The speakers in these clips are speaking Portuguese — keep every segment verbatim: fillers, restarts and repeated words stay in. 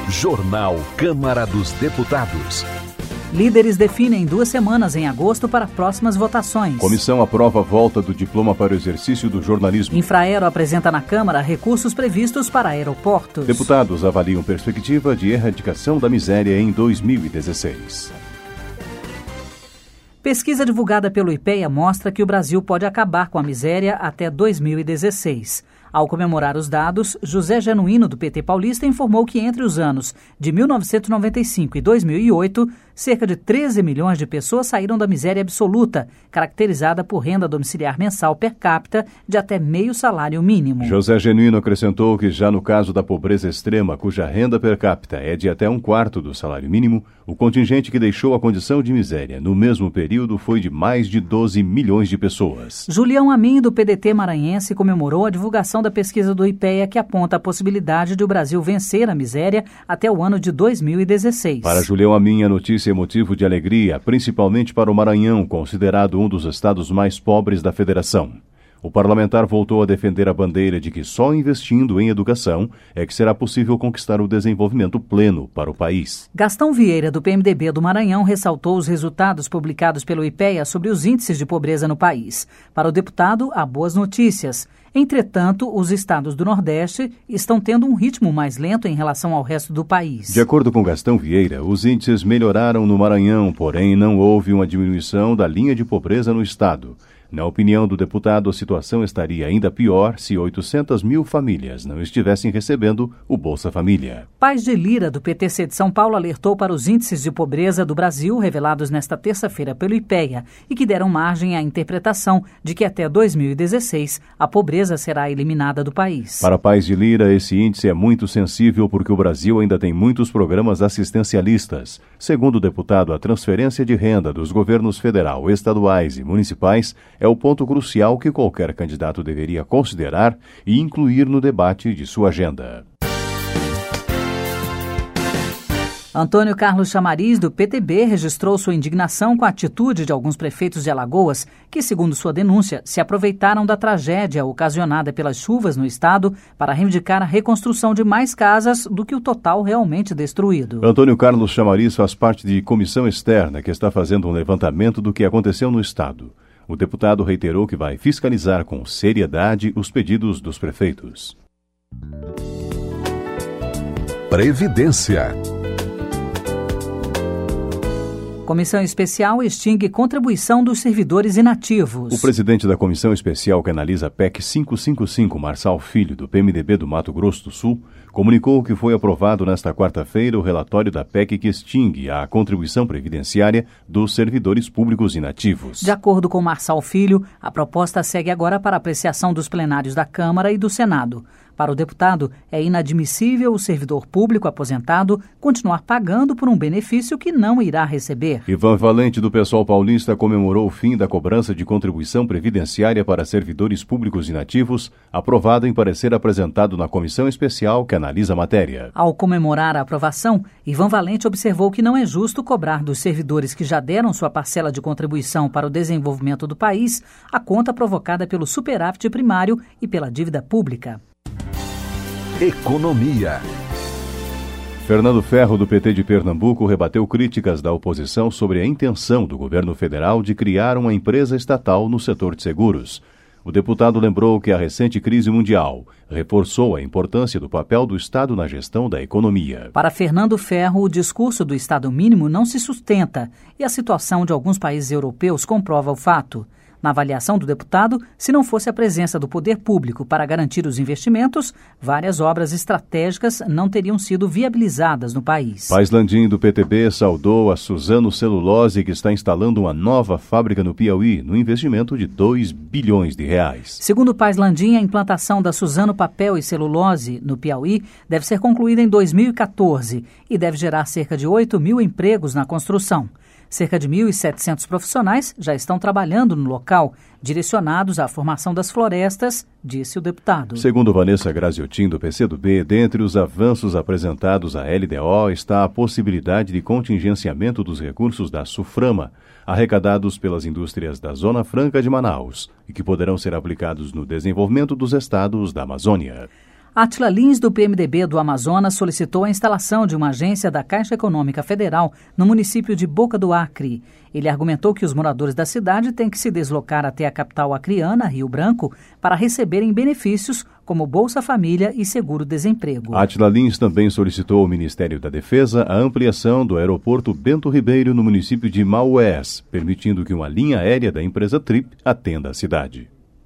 Jornal Câmara dos Deputados. Líderes definem duas semanas em agosto para próximas votações. Comissão aprova a volta do diploma para o exercício do jornalismo. Infraero apresenta na Câmara recursos previstos para aeroportos. Deputados avaliam perspectiva de erradicação da miséria em dois mil e dezesseis. Pesquisa divulgada pelo IPEA mostra que o Brasil pode acabar com a miséria até dois mil e dezesseis. Ao comemorar os dados, José Genuíno, do P T paulista, informou que entre os anos de mil novecentos e noventa e cinco e dois mil e oito, cerca de treze milhões de pessoas saíram da miséria absoluta, caracterizada por renda domiciliar mensal per capita de até meio salário mínimo. José Genuíno acrescentou que já no caso da pobreza extrema, cuja renda per capita é de até um quarto do salário mínimo, o contingente que deixou a condição de miséria no mesmo período foi de mais de doze milhões de pessoas. Julião Amin, do P D T maranhense, comemorou a divulgação da pesquisa do IPEA que aponta a possibilidade de o Brasil vencer a miséria até o ano de dois mil e dezesseis. Para Julião Amin, a notícia é motivo de alegria, principalmente para o Maranhão, considerado um dos estados mais pobres da federação. O parlamentar voltou a defender a bandeira de que só investindo em educação é que será possível conquistar o desenvolvimento pleno para o país. Gastão Vieira, do P M D B do Maranhão, ressaltou os resultados publicados pelo IPEA sobre os índices de pobreza no país. Para o deputado, há boas notícias. Entretanto, os estados do Nordeste estão tendo um ritmo mais lento em relação ao resto do país. De acordo com Gastão Vieira, os índices melhoraram no Maranhão, porém não houve uma diminuição da linha de pobreza no estado. Na opinião do deputado, a situação estaria ainda pior se oitocentas mil famílias não estivessem recebendo o Bolsa Família. Paz de Lira, do P T C de São Paulo, alertou para os índices de pobreza do Brasil revelados nesta terça-feira pelo IPEA e que deram margem à interpretação de que até dois mil e dezesseis a pobreza será eliminada do país. Para Paz de Lira, esse índice é muito sensível porque o Brasil ainda tem muitos programas assistencialistas. Segundo o deputado, a transferência de renda dos governos federal, estaduais e municipais é o ponto crucial que qualquer candidato deveria considerar e incluir no debate de sua agenda. Antônio Carlos Chamariz, do P T B, registrou sua indignação com a atitude de alguns prefeitos de Alagoas que, segundo sua denúncia, se aproveitaram da tragédia ocasionada pelas chuvas no estado para reivindicar a reconstrução de mais casas do que o total realmente destruído. Antônio Carlos Chamariz faz parte de comissão externa que está fazendo um levantamento do que aconteceu no estado. O deputado reiterou que vai fiscalizar com seriedade os pedidos dos prefeitos. Previdência. Comissão Especial extingue contribuição dos servidores inativos. O presidente da Comissão Especial que analisa a P E C quinhentos e cinquenta e cinco, Marçal Filho, do P M D B do Mato Grosso do Sul, comunicou que foi aprovado nesta quarta-feira o relatório da P E C que extingue a contribuição previdenciária dos servidores públicos inativos. De acordo com Marçal Filho, a proposta segue agora para apreciação dos plenários da Câmara e do Senado. Para o deputado, é inadmissível o servidor público aposentado continuar pagando por um benefício que não irá receber. Ivan Valente, do PSOL paulista, comemorou o fim da cobrança de contribuição previdenciária para servidores públicos inativos, aprovado em parecer apresentado na comissão especial que analisa a matéria. Ao comemorar a aprovação, Ivan Valente observou que não é justo cobrar dos servidores que já deram sua parcela de contribuição para o desenvolvimento do país a conta provocada pelo superávit primário e pela dívida pública. Economia. Fernando Ferro, do P T de Pernambuco, rebateu críticas da oposição sobre a intenção do governo federal de criar uma empresa estatal no setor de seguros. O deputado lembrou que a recente crise mundial reforçou a importância do papel do Estado na gestão da economia. Para Fernando Ferro, o discurso do Estado mínimo não se sustenta e a situação de alguns países europeus comprova o fato. Na avaliação do deputado, se não fosse a presença do poder público para garantir os investimentos, várias obras estratégicas não teriam sido viabilizadas no país. Paz Landim, do P T B, saudou a Suzano Celulose, que está instalando uma nova fábrica no Piauí, no investimento de dois bilhões de reais. Segundo Paz Landim, a implantação da Suzano Papel e Celulose no Piauí deve ser concluída em dois mil e quatorze e deve gerar cerca de oito mil empregos na construção. Cerca de mil e setecentos profissionais já estão trabalhando no local, direcionados à formação das florestas, disse o deputado. Segundo Vanessa Graziotin, do P C do B, dentre os avanços apresentados à L D O está a possibilidade de contingenciamento dos recursos da SUFRAMA, arrecadados pelas indústrias da Zona Franca de Manaus, e que poderão ser aplicados no desenvolvimento dos estados da Amazônia. Átila Lins, do P M D B do Amazonas, solicitou a instalação de uma agência da Caixa Econômica Federal no município de Boca do Acre. Ele argumentou que os moradores da cidade têm que se deslocar até a capital acreana, Rio Branco, para receberem benefícios como Bolsa Família e Seguro-Desemprego. Átila Lins também solicitou ao Ministério da Defesa a ampliação do aeroporto Bento Ribeiro no município de Maués, permitindo que uma linha aérea da empresa Trip atenda a cidade.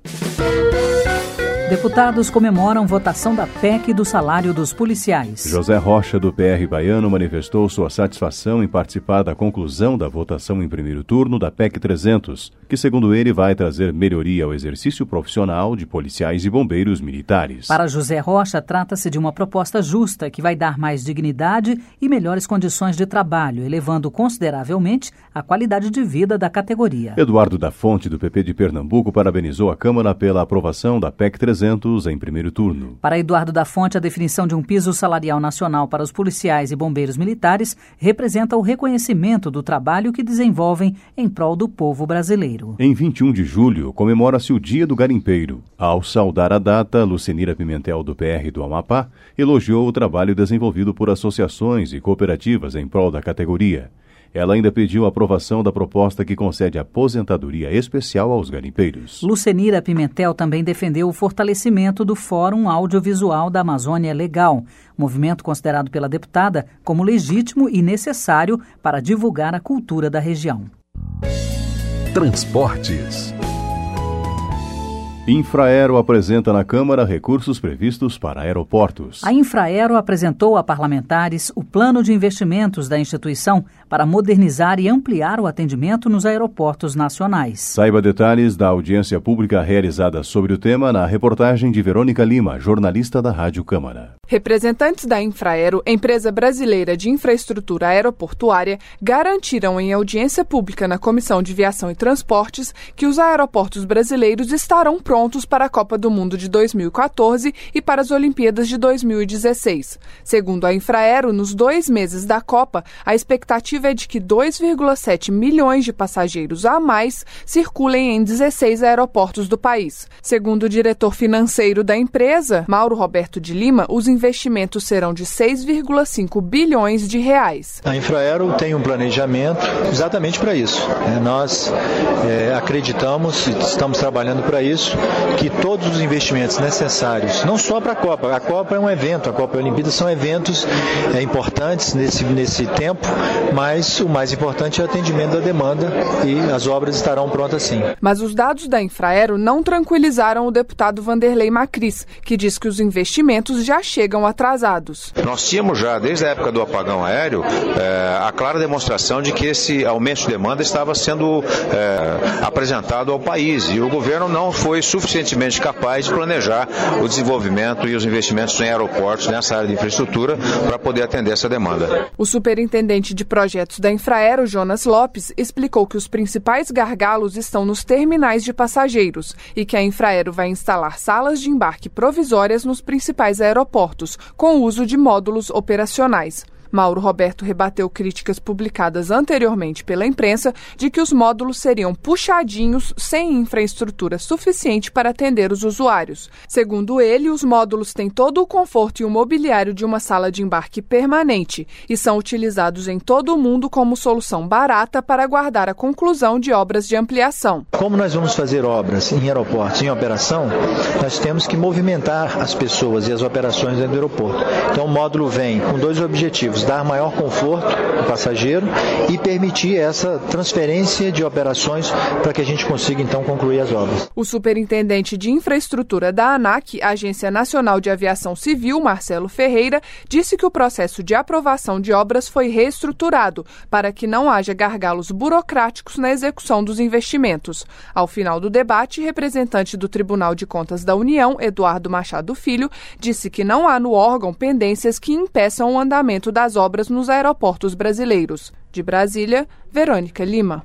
Deputados comemoram votação da P E C do salário dos policiais. José Rocha, do P R Baiano, manifestou sua satisfação em participar da conclusão da votação em primeiro turno da P E C trezentos, que, segundo ele, vai trazer melhoria ao exercício profissional de policiais e bombeiros militares. Para José Rocha, trata-se de uma proposta justa que vai dar mais dignidade e melhores condições de trabalho, elevando consideravelmente a qualidade de vida da categoria. Eduardo da Fonte, do P P de Pernambuco, parabenizou a Câmara pela aprovação da P E C trezentos em primeiro turno. Para Eduardo da Fonte, a definição de um piso salarial nacional para os policiais e bombeiros militares representa o reconhecimento do trabalho que desenvolvem em prol do povo brasileiro. Em vinte e um de julho, comemora-se o Dia do Garimpeiro. Ao saudar a data, Lucenira Pimentel, do P R do Amapá, elogiou o trabalho desenvolvido por associações e cooperativas em prol da categoria. Ela ainda pediu a aprovação da proposta que concede aposentadoria especial aos garimpeiros. Lucenira Pimentel também defendeu o fortalecimento do Fórum Audiovisual da Amazônia Legal, movimento considerado pela deputada como legítimo e necessário para divulgar a cultura da região. Transportes. Infraero apresenta na Câmara recursos previstos para aeroportos. A Infraero apresentou a parlamentares o plano de investimentos da instituição para modernizar e ampliar o atendimento nos aeroportos nacionais. Saiba detalhes da audiência pública realizada sobre o tema na reportagem de Verônica Lima, jornalista da Rádio Câmara. Representantes da Infraero, empresa brasileira de infraestrutura aeroportuária, garantiram em audiência pública na Comissão de Viação e Transportes que os aeroportos brasileiros estarão prontos prontos para a Copa do Mundo de dois mil e quatorze e para as Olimpíadas de dois mil e dezesseis. Segundo a Infraero, nos dois meses da Copa, a expectativa é de que dois vírgula sete milhões de passageiros a mais circulem em dezesseis aeroportos do país. Segundo o diretor financeiro da empresa, Mauro Roberto de Lima, os investimentos serão de seis vírgula cinco bilhões de reais. A Infraero tem um planejamento exatamente para isso. Nós é, acreditamos e estamos trabalhando para isso, que todos os investimentos necessários, não só para a Copa, a Copa é um evento, a Copa e a Olimpíada são eventos é, importantes nesse, nesse tempo, mas o mais importante é o atendimento da demanda e as obras estarão prontas sim. Mas os dados da Infraero não tranquilizaram o deputado Vanderlei Macris, que diz que os investimentos já chegam atrasados. Nós tínhamos já, desde a época do apagão aéreo, é, a clara demonstração de que esse aumento de demanda estava sendo é, apresentado ao país e o governo não foi suficientemente capaz de planejar o desenvolvimento e os investimentos em aeroportos nessa área de infraestrutura para poder atender essa demanda. O superintendente de projetos da Infraero, Jonas Lopes, explicou que os principais gargalos estão nos terminais de passageiros e que a Infraero vai instalar salas de embarque provisórias nos principais aeroportos, com o uso de módulos operacionais. Mauro Roberto rebateu críticas publicadas anteriormente pela imprensa de que os módulos seriam puxadinhos sem infraestrutura suficiente para atender os usuários. Segundo ele, os módulos têm todo o conforto e o mobiliário de uma sala de embarque permanente e são utilizados em todo o mundo como solução barata para aguardar a conclusão de obras de ampliação. Como nós vamos fazer obras em aeroportos em operação, nós temos que movimentar as pessoas e as operações dentro do aeroporto. Então o módulo vem com dois objetivos: dar maior conforto ao passageiro e permitir essa transferência de operações para que a gente consiga então concluir as obras. O superintendente de infraestrutura da ANAC, Agência Nacional de Aviação Civil, Marcelo Ferreira, disse que o processo de aprovação de obras foi reestruturado para que não haja gargalos burocráticos na execução dos investimentos. Ao final do debate, representante do Tribunal de Contas da União, Eduardo Machado Filho, disse que não há no órgão pendências que impeçam o andamento das obras nos aeroportos brasileiros. De Brasília, Verônica Lima.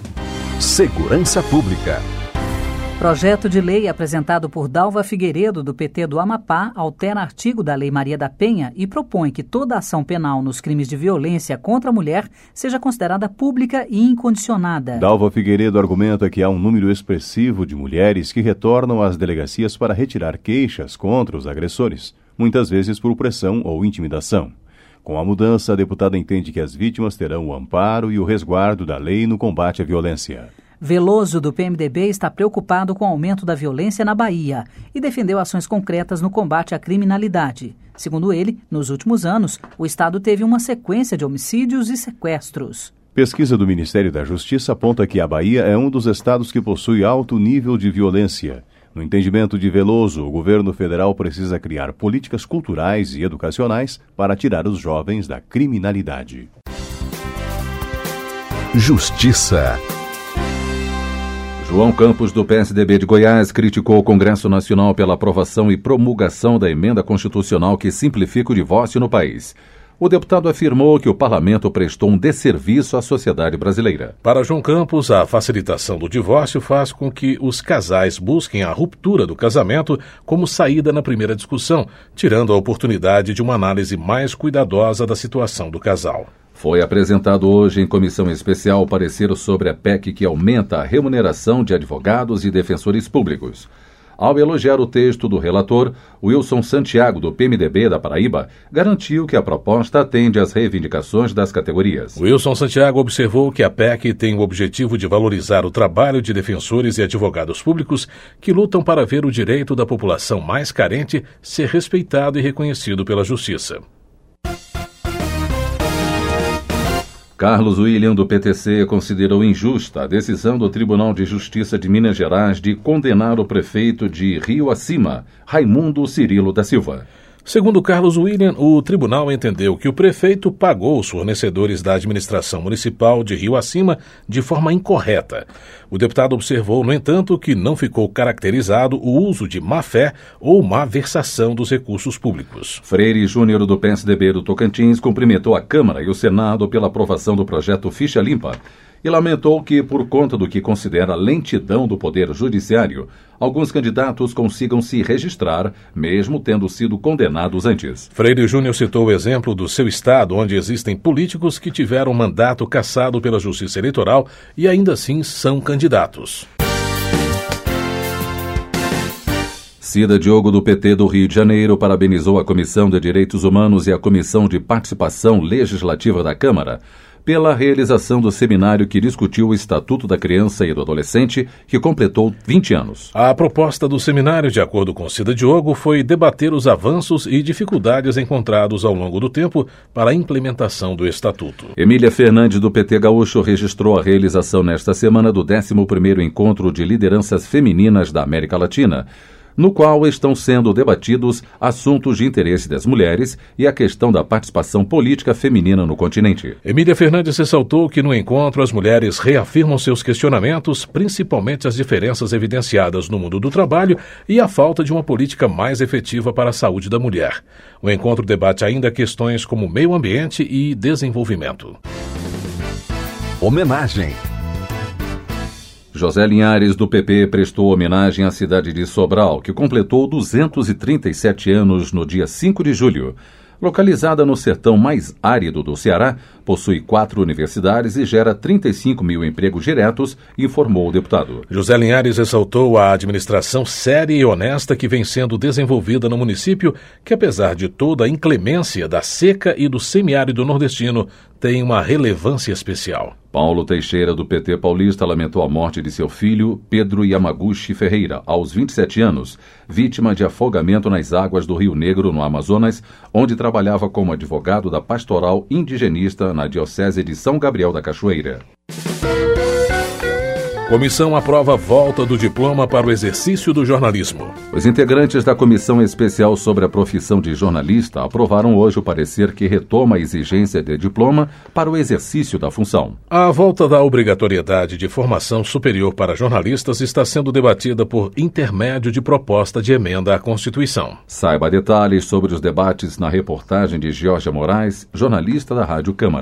Segurança Pública. Projeto de lei apresentado por Dalva Figueiredo, do P T do Amapá, altera artigo da Lei Maria da Penha e propõe que toda ação penal nos crimes de violência contra a mulher seja considerada pública e incondicionada. Dalva Figueiredo argumenta que há um número expressivo de mulheres que retornam às delegacias para retirar queixas contra os agressores. muitas vezes por pressão ou intimidação. Com a mudança, a deputada entende que as vítimas terão o amparo e o resguardo da lei no combate à violência. Veloso, do P M D B, está preocupado com o aumento da violência na Bahia e defendeu ações concretas no combate à criminalidade. Segundo ele, nos últimos anos, o estado teve uma sequência de homicídios e sequestros. Pesquisa do Ministério da Justiça aponta que a Bahia é um dos estados que possui alto nível de violência. No entendimento de Veloso, o governo federal precisa criar políticas culturais e educacionais para tirar os jovens da criminalidade. Justiça. João Campos, do P S D B de Goiás, criticou o Congresso Nacional pela aprovação e promulgação da emenda constitucional que simplifica o divórcio no país. O deputado afirmou que o parlamento prestou um desserviço à sociedade brasileira. Para João Campos, a facilitação do divórcio faz com que os casais busquem a ruptura do casamento como saída na primeira discussão, tirando a oportunidade de uma análise mais cuidadosa da situação do casal. Foi apresentado hoje em comissão especial o parecer sobre a P E C que aumenta a remuneração de advogados e defensores públicos. Ao elogiar o texto do relator, Wilson Santiago, do P M D B da Paraíba, garantiu que a proposta atende às reivindicações das categorias. Wilson Santiago observou que a P E C tem o objetivo de valorizar o trabalho de defensores e advogados públicos que lutam para ver o direito da população mais carente ser respeitado e reconhecido pela Justiça. Carlos William, do P T C, considerou injusta a decisão do Tribunal de Justiça de Minas Gerais de condenar o prefeito de Rio Acima, Raimundo Cirilo da Silva. Segundo Carlos William, o tribunal entendeu que o prefeito pagou os fornecedores da administração municipal de Rio Acima de forma incorreta. O deputado observou, no entanto, que não ficou caracterizado o uso de má-fé ou má-versação dos recursos públicos. Freire Júnior, do P S D B do Tocantins, cumprimentou a Câmara e o Senado pela aprovação do projeto Ficha Limpa e lamentou que, por conta do que considera a lentidão do Poder Judiciário, alguns candidatos consigam se registrar, mesmo tendo sido condenados antes. Freire Júnior citou o exemplo do seu estado, onde existem políticos que tiveram mandato cassado pela Justiça Eleitoral e ainda assim são candidatos. Cida Diogo, do P T do Rio de Janeiro, parabenizou a Comissão de Direitos Humanos e a Comissão de Participação Legislativa da Câmara pela realização do seminário que discutiu o Estatuto da Criança e do Adolescente, que completou vinte anos. A proposta do seminário, de acordo com Cida Diogo, foi debater os avanços e dificuldades encontrados ao longo do tempo para a implementação do Estatuto. Emília Fernandes, do P T Gaúcho, registrou a realização nesta semana do décimo primeiro Encontro de Lideranças Femininas da América Latina, no qual estão sendo debatidos assuntos de interesse das mulheres e a questão da participação política feminina no continente. Emília Fernandes ressaltou que no encontro as mulheres reafirmam seus questionamentos, principalmente as diferenças evidenciadas no mundo do trabalho e a falta de uma política mais efetiva para a saúde da mulher. O encontro debate ainda questões como meio ambiente e desenvolvimento. Homenagem. José Linhares, do P P, prestou homenagem à cidade de Sobral, que completou duzentos e trinta e sete anos no dia cinco de julho. Localizada no sertão mais árido do Ceará, possui quatro universidades e gera trinta e cinco mil empregos diretos, informou o deputado. José Linhares ressaltou a administração séria e honesta que vem sendo desenvolvida no município, que apesar de toda a inclemência da seca e do semiárido nordestino, tem uma relevância especial. Paulo Teixeira, do P T paulista, lamentou a morte de seu filho, Pedro Yamaguchi Ferreira, aos vinte e sete anos, vítima de afogamento nas águas do Rio Negro, no Amazonas, onde trabalhava como advogado da pastoral indigenista na Diocese de São Gabriel da Cachoeira. Comissão aprova a volta do diploma para o exercício do jornalismo. Os integrantes da Comissão Especial sobre a Profissão de Jornalista aprovaram hoje o parecer que retoma a exigência de diploma para o exercício da função. A volta da obrigatoriedade de formação superior para jornalistas está sendo debatida por intermédio de proposta de emenda à Constituição. Saiba detalhes sobre os debates na reportagem de Georgia Moraes, jornalista da Rádio Câmara.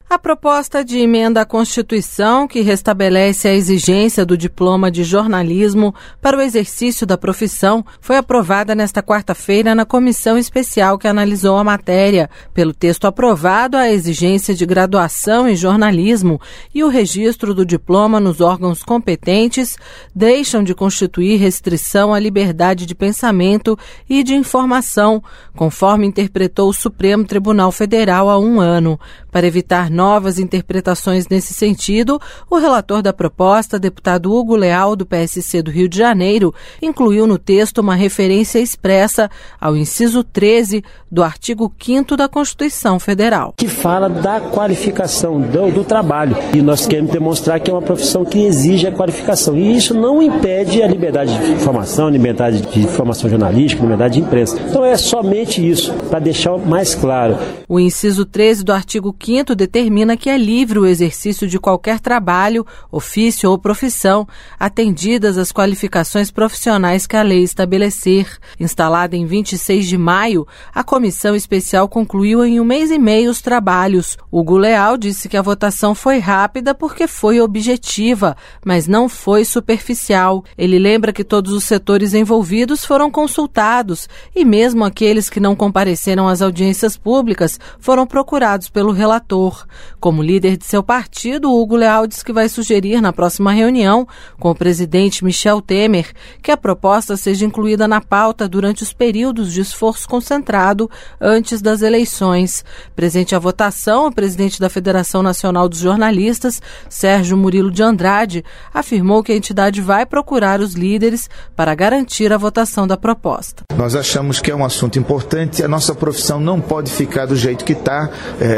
A proposta de emenda à Constituição, que restabelece a exigência do diploma de jornalismo para o exercício da profissão, foi aprovada nesta quarta-feira na comissão especial que analisou a matéria. Pelo texto aprovado, a exigência de graduação em jornalismo e o registro do diploma nos órgãos competentes deixam de constituir restrição à liberdade de pensamento e de informação, conforme interpretou o Supremo Tribunal Federal há um ano. Para evitar novas interpretações nesse sentido, o relator da proposta, deputado Hugo Leal, do P S C do Rio de Janeiro, incluiu no texto uma referência expressa ao inciso treze do artigo quinto da Constituição Federal. Que fala da qualificação do, do trabalho. E nós queremos demonstrar que é uma profissão que exige a qualificação. E isso não impede a liberdade de informação, a liberdade de informação jornalística, a liberdade de imprensa. Então é somente isso, para deixar mais claro. O inciso treze do artigo quinto determina que é livre o exercício de qualquer trabalho, ofício ou profissão, atendidas as qualificações profissionais que a lei estabelecer. Instalada em vinte e seis de maio, a comissão especial concluiu em um mês e meio os trabalhos. Hugo Leal disse que a votação foi rápida porque foi objetiva, mas não foi superficial. Ele lembra que todos os setores envolvidos foram consultados e mesmo aqueles que não compareceram às audiências públicas foram procurados pelo relator. Como líder de seu partido, Hugo Leal diz que vai sugerir na próxima reunião com o presidente Michel Temer que a proposta seja incluída na pauta durante os períodos de esforço concentrado antes das eleições. Presente à votação, o presidente da Federação Nacional dos Jornalistas, Sérgio Murilo de Andrade, afirmou que a entidade vai procurar os líderes para garantir a votação da proposta. Nós achamos que é um assunto importante, a nossa profissão não pode ficar do jeito que está.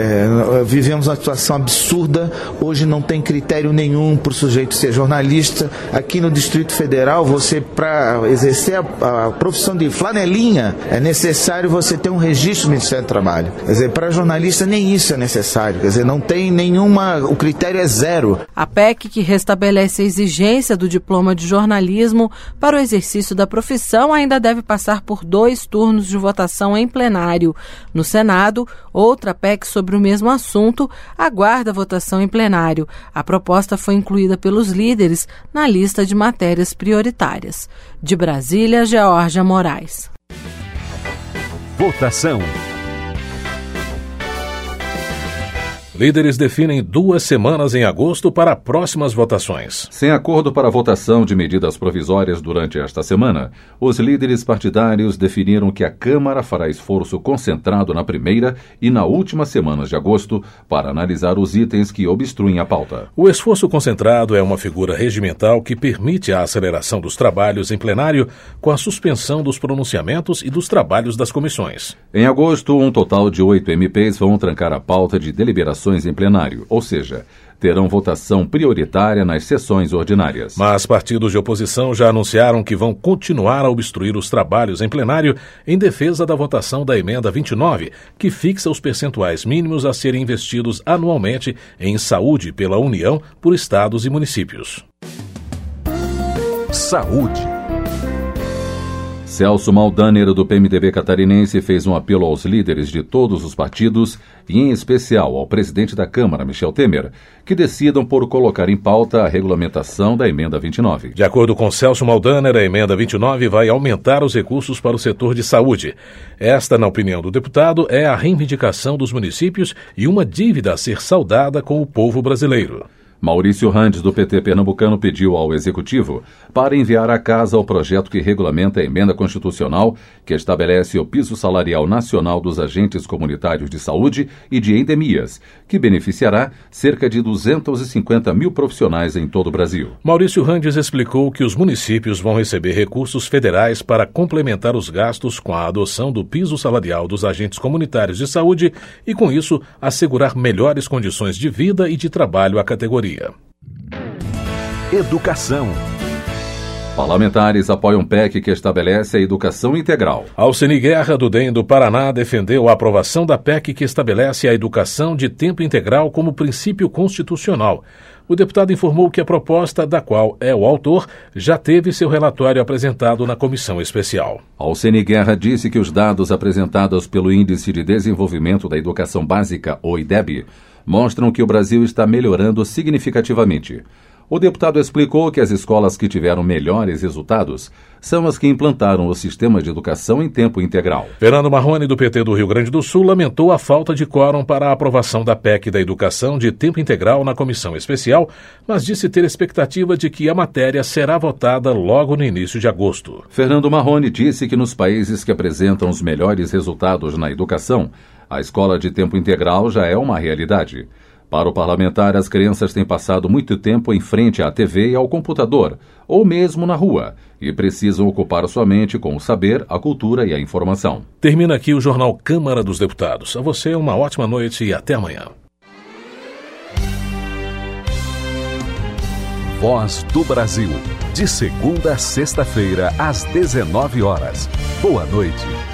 É, vivemos uma situação absurda, hoje não tem critério nenhum para o sujeito ser jornalista. Aqui no Distrito Federal, você, para exercer a, a profissão de flanelinha, é necessário você ter um registro do Ministério do Trabalho. Quer dizer, para jornalista nem isso é necessário, quer dizer, não tem nenhuma, o critério é zero. A P E C, que restabelece a exigência do diploma de jornalismo para o exercício da profissão, ainda deve passar por dois turnos de votação em plenário. No Senado, outra P E C sobre o mesmo assunto aguarda votação em plenário. A proposta foi incluída pelos líderes na lista de matérias prioritárias. De Brasília, Geórgia Moraes. Votação. Líderes definem duas semanas em agosto para próximas votações. Sem acordo para a votação de medidas provisórias durante esta semana, os líderes partidários definiram que a Câmara fará esforço concentrado na primeira e na última semanas de agosto para analisar os itens que obstruem a pauta. O esforço concentrado é uma figura regimental que permite a aceleração dos trabalhos em plenário com a suspensão dos pronunciamentos e dos trabalhos das comissões. Em agosto, um total de oito M Ps vão trancar a pauta de deliberações em plenário, ou seja, terão votação prioritária nas sessões ordinárias. Mas partidos de oposição já anunciaram que vão continuar a obstruir os trabalhos em plenário em defesa da votação da emenda vinte e nove, que fixa os percentuais mínimos a serem investidos anualmente em saúde pela União por estados e municípios. Saúde. Celso Maldaner, do P M D B catarinense, fez um apelo aos líderes de todos os partidos, e em especial ao presidente da Câmara, Michel Temer, que decidam por colocar em pauta a regulamentação da emenda vinte e nove. De acordo com Celso Maldaner, a emenda vinte e nove vai aumentar os recursos para o setor de saúde. Esta, na opinião do deputado, é a reivindicação dos municípios e uma dívida a ser saldada com o povo brasileiro. Maurício Randes, do P T pernambucano, pediu ao Executivo para enviar à Casa o projeto que regulamenta a emenda constitucional que estabelece o piso salarial nacional dos agentes comunitários de saúde e de endemias, que beneficiará cerca de duzentos e cinquenta mil profissionais em todo o Brasil. Maurício Randes explicou que os municípios vão receber recursos federais para complementar os gastos com a adoção do piso salarial dos agentes comunitários de saúde e, com isso, assegurar melhores condições de vida e de trabalho à categoria. Educação. Parlamentares apoiam P E C que estabelece a educação integral. Alceni Guerra, do D E M do Paraná, defendeu a aprovação da P E C que estabelece a educação de tempo integral como princípio constitucional. O deputado informou que a proposta, da qual é o autor, já teve seu relatório apresentado na comissão especial. Alceni Guerra disse que os dados apresentados pelo Índice de Desenvolvimento da Educação Básica, o I D E B, mostram que o Brasil está melhorando significativamente. O deputado explicou que as escolas que tiveram melhores resultados são as que implantaram o sistema de educação em tempo integral. Fernando Marrone, do P T do Rio Grande do Sul, lamentou a falta de quórum para a aprovação da P E C da educação de tempo integral na comissão especial, mas disse ter expectativa de que a matéria será votada logo no início de agosto. Fernando Marrone disse que nos países que apresentam os melhores resultados na educação, a escola de tempo integral já é uma realidade. Para o parlamentar, as crianças têm passado muito tempo em frente à T V e ao computador, ou mesmo na rua, e precisam ocupar sua mente com o saber, a cultura e a informação. Termina aqui o Jornal Câmara dos Deputados. A você uma ótima noite e até amanhã. Voz do Brasil, de segunda a sexta-feira, às dezenove horas. Boa noite.